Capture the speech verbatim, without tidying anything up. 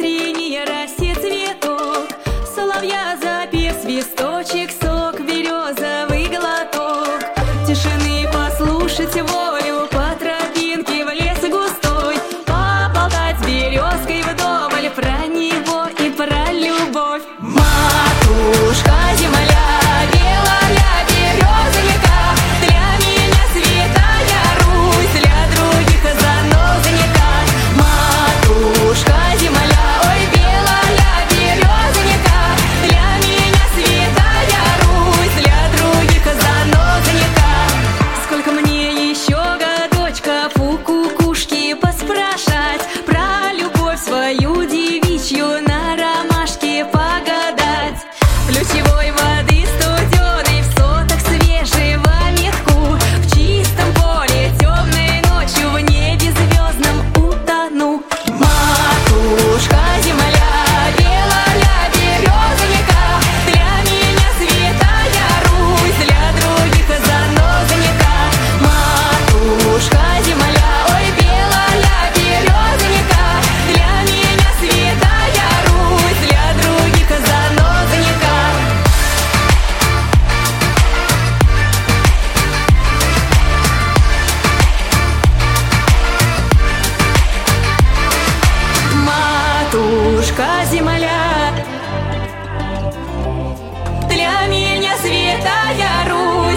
синий росте цветок, соловья запев свисточек, сок березовый глоток, тишины послушать волю по тропинке в лес густой, поболтать с березкой вдоволь про него и про любовь. Матушка земля, белая березовика, для меня святая Русь, для других занозаника. Матушка земля, ой, белая березовика, для меня святая Русь, для других занозаника. Сколько мне еще годочков у кукушки поспрашать, про любовь свою девичью на ромашке погадать. Ключевой воды студеной в сотах свежего метку, в чистом поле темной ночью в небе звездном утону. Матушка земля, белая березовика, для меня святая Русь, для других занозаника. Матушка земля, ой, белая березовика, для меня святая Русь, для других занозаника. Матушка земля, для меня святая Русь.